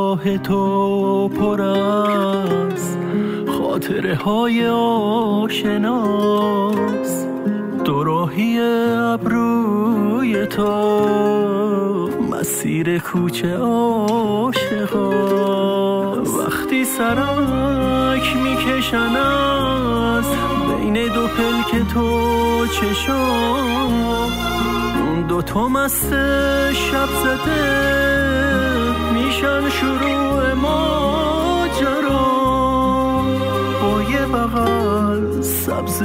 نگاه تو پر از خاطره های آشناست، دوراهی ابروی تو مسیر کوچه عاشقاست. وقتی سرک میکشن از بین دو پلک تو چشم، اون دوتا مست شب زده میشن شروع ماجرا. با یه بغل سبز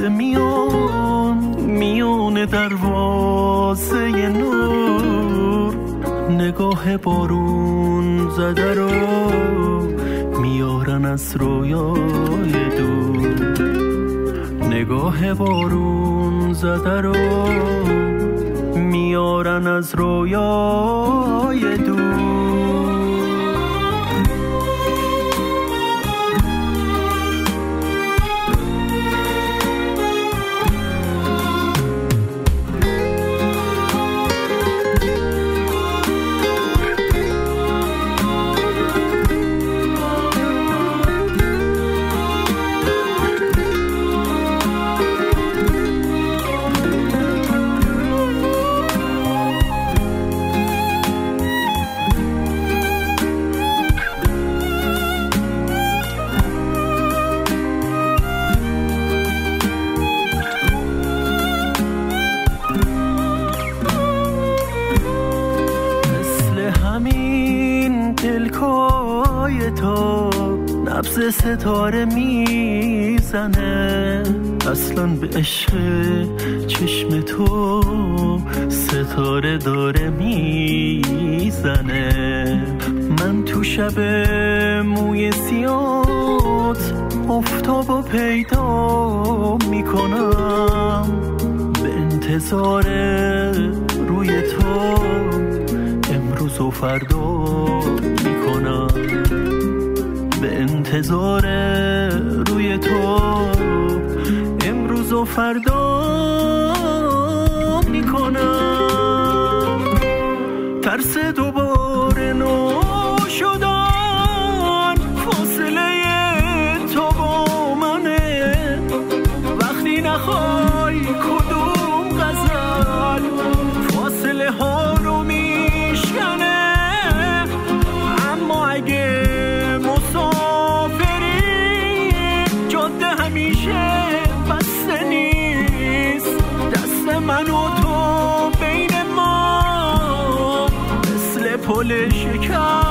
میون دروازه نور، نگاه بارون زده رو میارن از رویای دور. نگاه بارون زده رو میارن از رویای دور. نبض ستاره میزنه، اصلا به عشق چشم تو ستاره داره میزنه. من تو شب موی سیات افتابو پیدا میکنم، به انتظار روی تو امروز و فردا میکنم. به انتظار روی تو امروز و فردا میکنم. ترس دوباره نو شدن فاصله تو با منه، وقتی نخوای کدوم غزل فاصله ها رو میشکنه. اما اگه بسته نیست، دست من و تو بین ما مثل پل شکر